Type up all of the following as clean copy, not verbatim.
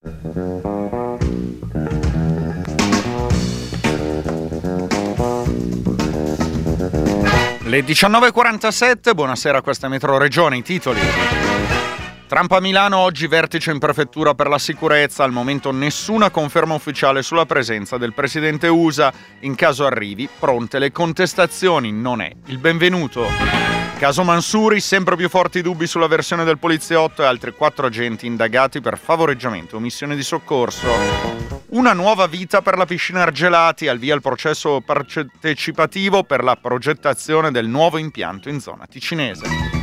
Le 19.47, buonasera, questa è Metro Regione, i titoli. Trump a Milano, oggi vertice in prefettura per la sicurezza, al momento nessuna conferma ufficiale sulla presenza del presidente USA, in caso arrivi, pronte le contestazioni, non è il benvenuto. Caso Mansuri, sempre più forti dubbi sulla versione del poliziotto e altri 4 agenti indagati per favoreggiamento e omissione di soccorso. Una nuova vita per la piscina Argelati, al via il processo partecipativo per la progettazione del nuovo impianto in zona ticinese.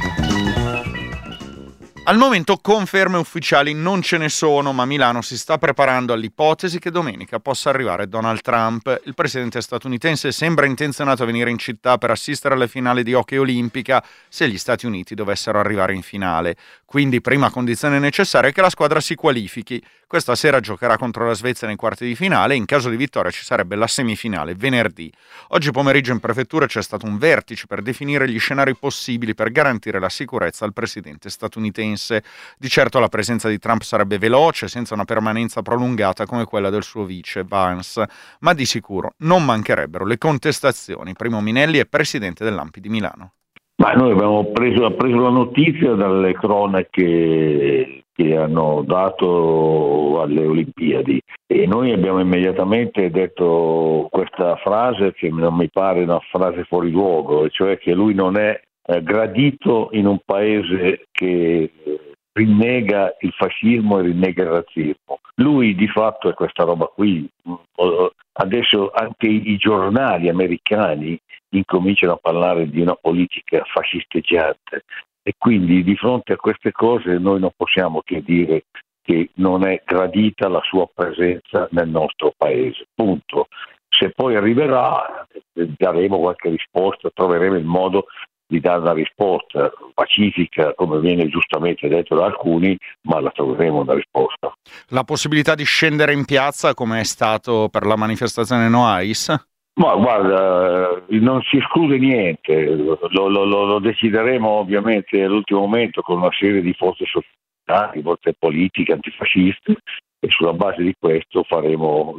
Al momento conferme ufficiali non ce ne sono, ma Milano si sta preparando all'ipotesi che domenica possa arrivare Donald Trump. Il presidente statunitense sembra intenzionato a venire in città per assistere alle finali di hockey olimpica se gli Stati Uniti dovessero arrivare in finale. Quindi prima condizione necessaria è che la squadra si qualifichi. Questa sera giocherà contro la Svezia nei quarti di finale e in caso di vittoria ci sarebbe la semifinale venerdì. Oggi pomeriggio in prefettura c'è stato un vertice per definire gli scenari possibili per garantire la sicurezza al presidente statunitense. Di certo la presenza di Trump sarebbe veloce, senza una permanenza prolungata come quella del suo vice Vance, ma di sicuro non mancherebbero le contestazioni. Primo Minelli è presidente dell'ANPI di Milano. Ma noi abbiamo preso la notizia dalle cronache che hanno dato alle Olimpiadi e noi abbiamo immediatamente detto questa frase che non mi pare una frase fuori luogo, cioè che lui non è gradito in un paese che rinnega il fascismo e rinnega il razzismo. Lui di fatto è questa roba qui. Adesso anche i giornali americani incominciano a parlare di una politica fascisteggiante e quindi di fronte a queste cose noi non possiamo che dire che non è gradita la sua presenza nel nostro paese. Punto. Se poi arriverà daremo qualche risposta, troveremo il modo di dare una risposta pacifica, come viene giustamente detto da alcuni, ma la troveremo una risposta. La possibilità di scendere in piazza, come è stato per la manifestazione No ICE? Ma guarda, non si esclude niente, lo decideremo ovviamente all'ultimo momento con una serie di forze sociali, forze politiche, antifasciste, e sulla base di questo faremo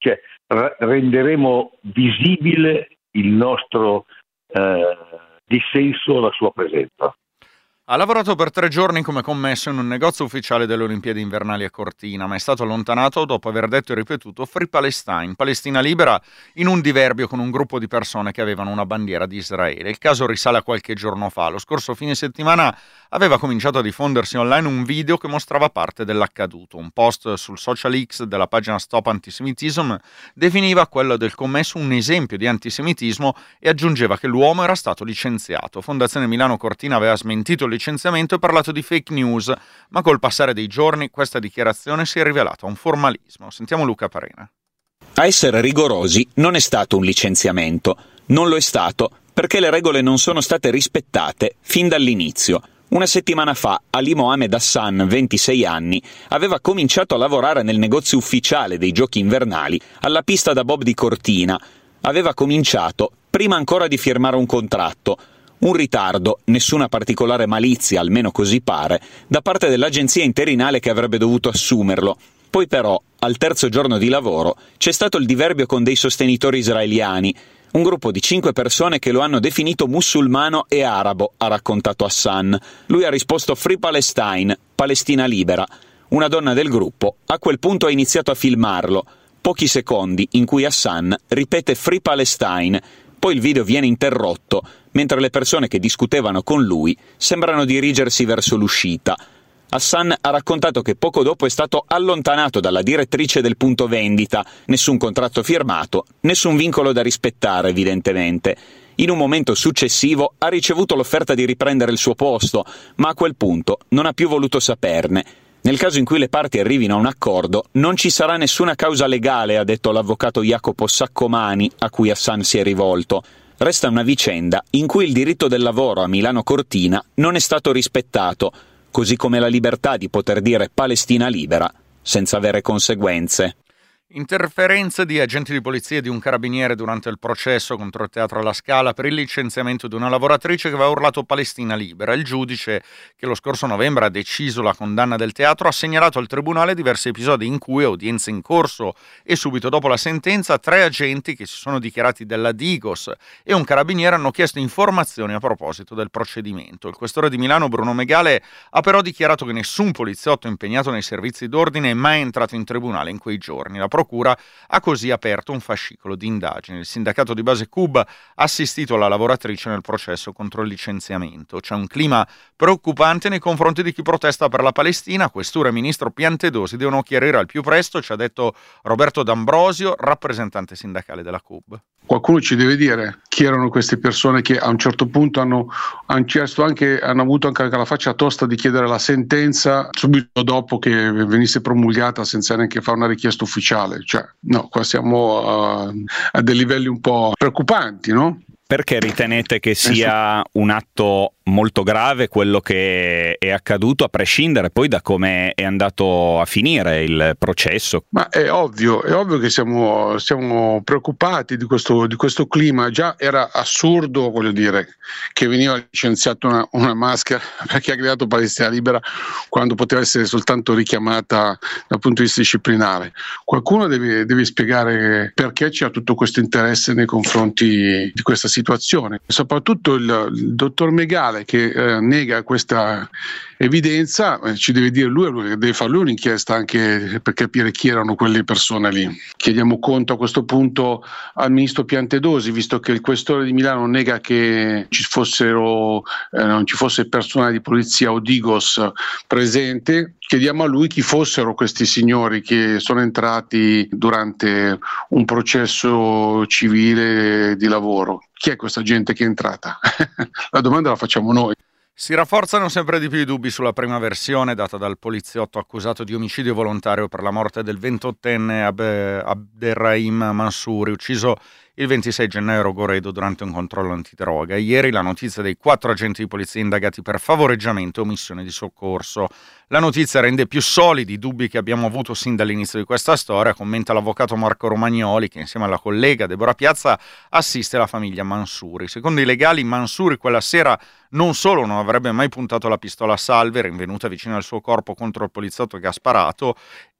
renderemo visibile il nostro dissenso alla sua presenza. Ha lavorato per 3 giorni come commesso in un negozio ufficiale delle Olimpiadi invernali a Cortina, ma è stato allontanato dopo aver detto e ripetuto Free Palestine, Palestina libera, in un diverbio con un gruppo di persone che avevano una bandiera di Israele. Il caso risale a qualche giorno fa. Lo scorso fine settimana aveva cominciato a diffondersi online un video che mostrava parte dell'accaduto. Un post sul social X della pagina Stop Antisemitism definiva quello del commesso un esempio di antisemitismo e aggiungeva che l'uomo era stato licenziato. Fondazione Milano Cortina aveva smentito il licenziamento e parlato di fake news, ma col passare dei giorni questa dichiarazione si è rivelata un formalismo. Sentiamo Luca Parena. A essere rigorosi non è stato un licenziamento, non lo è stato perché le regole non sono state rispettate fin dall'inizio. Una settimana fa Ali Mohamed Hassan, 26 anni, aveva cominciato a lavorare nel negozio ufficiale dei giochi invernali alla pista da bob di Cortina. Aveva cominciato prima ancora di firmare un contratto. Un ritardo, nessuna particolare malizia, almeno così pare, da parte dell'agenzia interinale che avrebbe dovuto assumerlo. Poi però, al terzo giorno di lavoro, c'è stato il diverbio con dei sostenitori israeliani, un gruppo di 5 persone che lo hanno definito musulmano e arabo, ha raccontato Hassan. Lui ha risposto Free Palestine, Palestina libera. Una donna del gruppo a quel punto ha iniziato a filmarlo. Pochi secondi in cui Hassan ripete Free Palestine. Poi il video viene interrotto, mentre le persone che discutevano con lui sembrano dirigersi verso l'uscita. Hassan ha raccontato che poco dopo è stato allontanato dalla direttrice del punto vendita, nessun contratto firmato, nessun vincolo da rispettare evidentemente. In un momento successivo ha ricevuto l'offerta di riprendere il suo posto, ma a quel punto non ha più voluto saperne. Nel caso in cui le parti arrivino a un accordo, non ci sarà nessuna causa legale, ha detto l'avvocato Jacopo Saccomani, a cui Hassan si è rivolto. Resta una vicenda in cui il diritto del lavoro a Milano Cortina non è stato rispettato, così come la libertà di poter dire Palestina libera senza avere conseguenze. Interferenze di agenti di polizia e di un carabiniere durante il processo contro il Teatro alla Scala per il licenziamento di una lavoratrice che aveva urlato Palestina libera. Il giudice, che lo scorso novembre ha deciso la condanna del teatro, ha segnalato al tribunale diversi episodi in cui, udienze in corso e subito dopo la sentenza, 3 agenti che si sono dichiarati della Digos e un carabiniere hanno chiesto informazioni a proposito del procedimento. Il questore di Milano, Bruno Megale, ha però dichiarato che nessun poliziotto impegnato nei servizi d'ordine è mai entrato in tribunale in quei giorni. La procura ha così aperto un fascicolo di indagini. Il sindacato di base CUB ha assistito la lavoratrice nel processo contro il licenziamento. C'è un clima preoccupante nei confronti di chi protesta per la Palestina. Questura e ministro Piantedosi devono chiarire al più presto, ci ha detto Roberto D'Ambrosio, rappresentante sindacale della CUB. Qualcuno ci deve dire chi erano queste persone che a un certo punto hanno avuto anche la faccia tosta di chiedere la sentenza subito dopo che venisse promulgata senza neanche fare una richiesta ufficiale. Qua siamo a dei livelli un po' preoccupanti, no? Perché ritenete che sia un atto molto grave quello che è accaduto, a prescindere poi da come è andato a finire il processo? Ma è ovvio che siamo preoccupati di questo clima. Già era assurdo, voglio dire, che veniva licenziata una maschera perché ha creato Palestina libera quando poteva essere soltanto richiamata dal punto di vista disciplinare. Qualcuno deve spiegare perché c'è tutto questo interesse nei confronti di questa situazione. Soprattutto il dottor Megale, che nega questa evidenza, ci deve dire lui, deve fare lui un'inchiesta anche per capire chi erano quelle persone lì. Chiediamo conto a questo punto al ministro Piantedosi, visto che il questore di Milano nega che non ci fosse personale di polizia o Digos presente. Chiediamo a lui chi fossero questi signori che sono entrati durante un processo civile di lavoro. Chi è questa gente che è entrata? La domanda la facciamo noi. Si rafforzano sempre di più i dubbi sulla prima versione data dal poliziotto accusato di omicidio volontario per la morte del 28enne Abderrahim Mansouri, ucciso il 26 gennaio a Rogoredo durante un controllo antidroga. Ieri la notizia dei 4 agenti di polizia indagati per favoreggiamento e omissione di soccorso. La notizia rende più solidi i dubbi che abbiamo avuto sin dall'inizio di questa storia, commenta l'avvocato Marco Romagnoli, che insieme alla collega Deborah Piazza assiste la famiglia Mansouri. Secondo i legali, Mansouri quella sera non solo non avrebbe mai puntato la pistola a salve, rinvenuta vicino al suo corpo contro il poliziotto che ha sparato,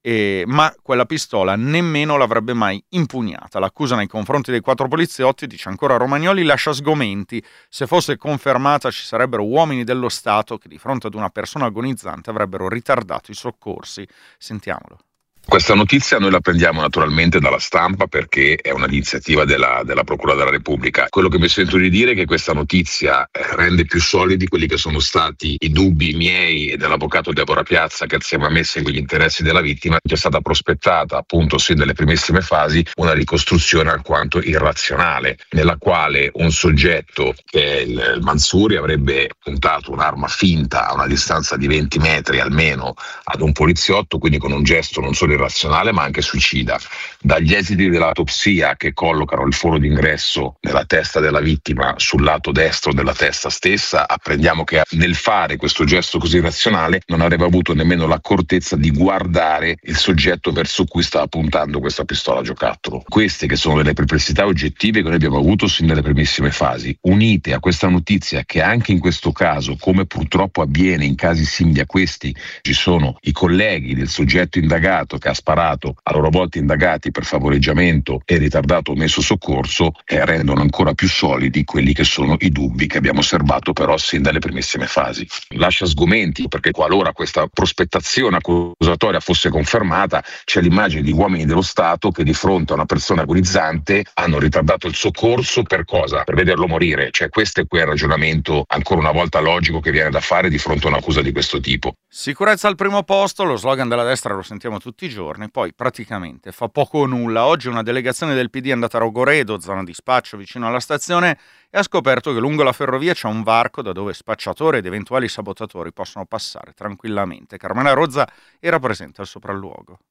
ma quella pistola nemmeno l'avrebbe mai impugnata. L'accusa nei confronti dei 4 poliziotti, dice ancora Romagnoli, lascia sgomenti. Se fosse confermata ci sarebbero uomini dello Stato che di fronte ad una persona agonizzante avrebbero ritardato i soccorsi. Sentiamolo. Questa notizia noi la prendiamo naturalmente dalla stampa perché è un'iniziativa della Procura della Repubblica. Quello che mi sento di dire è che questa notizia rende più solidi quelli che sono stati i dubbi miei e dell'avvocato Deborah Piazza, che assieme a me segue gli interessi della vittima. C'è stata prospettata appunto sin dalle primissime fasi una ricostruzione alquanto irrazionale, nella quale un soggetto che è il Mansouri avrebbe puntato un'arma finta a una distanza di 20 metri almeno ad un poliziotto, quindi con un gesto non solo irrazionale ma anche suicida. Dagli esiti dell'autopsia, che collocano il foro d'ingresso nella testa della vittima sul lato destro della testa stessa, apprendiamo che nel fare questo gesto così irrazionale non avrebbe avuto nemmeno l'accortezza di guardare il soggetto verso cui stava puntando questa pistola a giocattolo. Queste che sono delle perplessità oggettive che noi abbiamo avuto sin dalle primissime fasi, unite a questa notizia che anche in questo caso, come purtroppo avviene in casi simili a questi, ci sono i colleghi del soggetto indagato che ha sparato, a loro volta indagati per favoreggiamento e ritardato o omesso soccorso, rendono ancora più solidi quelli che sono i dubbi che abbiamo osservato però sin dalle primissime fasi. Lascia sgomenti perché qualora questa prospettazione accusatoria fosse confermata, c'è l'immagine di uomini dello Stato che di fronte a una persona agonizzante hanno ritardato il soccorso per cosa? Per vederlo morire. Cioè questo è quel ragionamento ancora una volta logico che viene da fare di fronte a un'accusa di questo tipo. Sicurezza al primo posto, lo slogan della destra lo sentiamo tutti i giorni, poi praticamente fa poco o nulla. Oggi una delegazione del PD è andata a Rogoredo, zona di spaccio vicino alla stazione, e ha scoperto che lungo la ferrovia c'è un varco da dove spacciatori ed eventuali sabotatori possono passare tranquillamente. Carmela Rozza era presente al sopralluogo.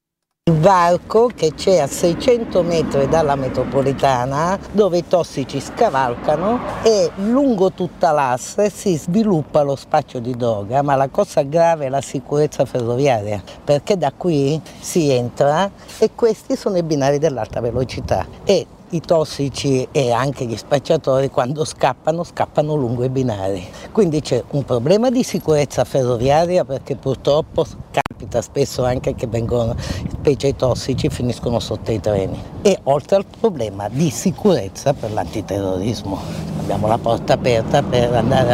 Il varco che c'è a 600 metri dalla metropolitana, dove i tossici scavalcano, e lungo tutta l'asse si sviluppa lo spaccio di droga, ma la cosa grave è la sicurezza ferroviaria, perché da qui si entra e questi sono i binari dell'alta velocità e i tossici e anche gli spacciatori quando scappano lungo i binari. Quindi c'è un problema di sicurezza ferroviaria, perché purtroppo capita spesso anche che vengono, specie i tossici, finiscono sotto i treni. E oltre al problema di sicurezza per l'antiterrorismo. Abbiamo la porta aperta per andare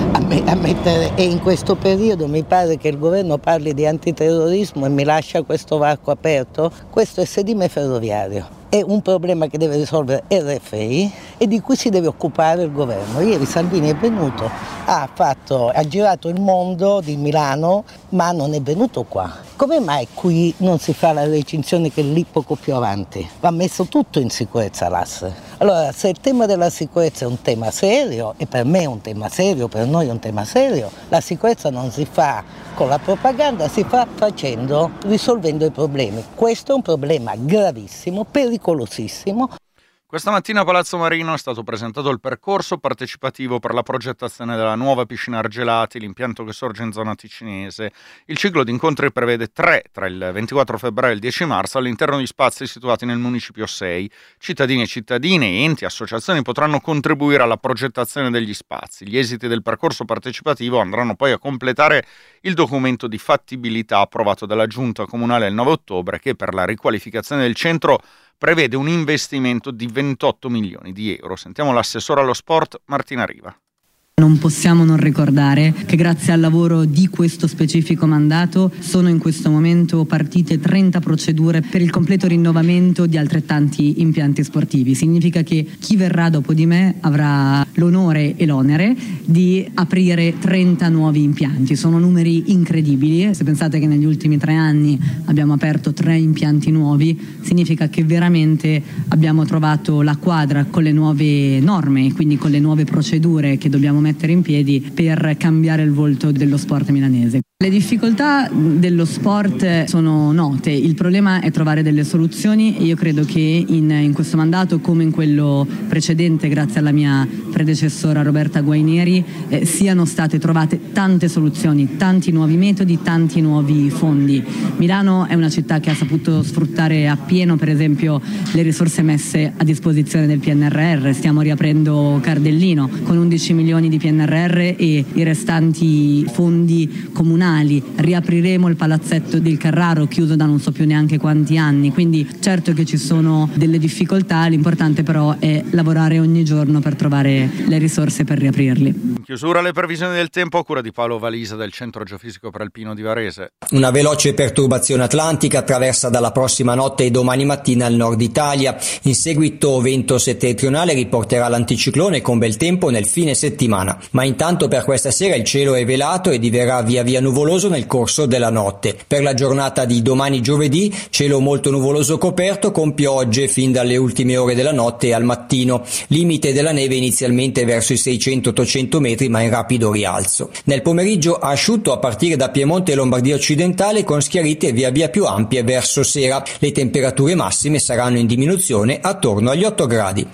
a mettere, e in questo periodo mi pare che il governo parli di antiterrorismo e mi lascia questo varco aperto. Questo è sedime ferroviario. È un problema che deve risolvere RFI e di cui si deve occupare il governo. Ieri Salvini è venuto, ha girato il mondo di Milano, ma non è venuto qua. Come mai qui non si fa la recinzione che è lì poco più avanti? Va messo tutto in sicurezza l'asse. Allora, se il tema della sicurezza è un tema serio, e per me è un tema serio, per noi è un tema serio, la sicurezza non si fa con la propaganda, si fa risolvendo i problemi. Questo è un problema gravissimo, pericolosissimo. Questa mattina a Palazzo Marino è stato presentato il percorso partecipativo per la progettazione della nuova piscina Argelati, l'impianto che sorge in zona ticinese. Il ciclo di incontri prevede 3 tra il 24 febbraio e il 10 marzo all'interno di spazi situati nel municipio 6. Cittadini e cittadine, enti e associazioni potranno contribuire alla progettazione degli spazi. Gli esiti del percorso partecipativo andranno poi a completare il documento di fattibilità approvato dalla Giunta Comunale il 9 ottobre, che per la riqualificazione del centro prevede un investimento di 28 milioni di euro. Sentiamo l'assessore allo sport Martina Riva. Non possiamo non ricordare che grazie al lavoro di questo specifico mandato sono in questo momento partite 30 procedure per il completo rinnovamento di altrettanti impianti sportivi. Significa che chi verrà dopo di me avrà l'onore e l'onere di aprire 30 nuovi impianti. Sono numeri incredibili. Se pensate che negli ultimi 3 anni abbiamo aperto 3 impianti nuovi, significa che veramente abbiamo trovato la quadra con le nuove norme, quindi con le nuove procedure che dobbiamo mettere in piedi per cambiare il volto dello sport milanese. Le difficoltà dello sport sono note, il problema è trovare delle soluzioni e io credo che in questo mandato, come in quello precedente, grazie alla mia predecessora Roberta Guainieri, siano state trovate tante soluzioni, tanti nuovi metodi, tanti nuovi fondi. Milano è una città che ha saputo sfruttare appieno, per esempio, le risorse messe a disposizione del PNRR. Stiamo riaprendo Cardellino con 11 milioni di PNRR e i restanti fondi comunali. Riapriremo il palazzetto del Carraro, chiuso da non so più neanche quanti anni, quindi certo che ci sono delle difficoltà, l'importante però è lavorare ogni giorno per trovare le risorse per riaprirli. In chiusura le previsioni del tempo a cura di Paolo Valisa del Centro Geofisico Prealpino di Varese. Una veloce perturbazione atlantica attraversa dalla prossima notte e domani mattina il nord Italia. In seguito vento settentrionale riporterà l'anticiclone con bel tempo nel fine settimana, ma intanto per questa sera il cielo è velato e diverrà via via nuvoloso nel corso della notte. Per la giornata di domani giovedì, cielo molto nuvoloso coperto con piogge fin dalle ultime ore della notte e al mattino. Limite della neve inizialmente verso i 600-800 metri ma in rapido rialzo. Nel pomeriggio asciutto a partire da Piemonte e Lombardia occidentale con schiarite via via più ampie verso sera. Le temperature massime saranno in diminuzione attorno agli 8 gradi.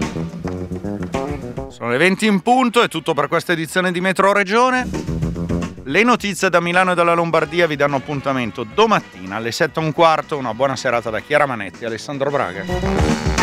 Sono le 20 in punto, è tutto per questa edizione di Metro Regione. Le notizie da Milano e dalla Lombardia vi danno appuntamento domattina alle 7:15. Una buona serata da Chiara Manetti e Alessandro Braga.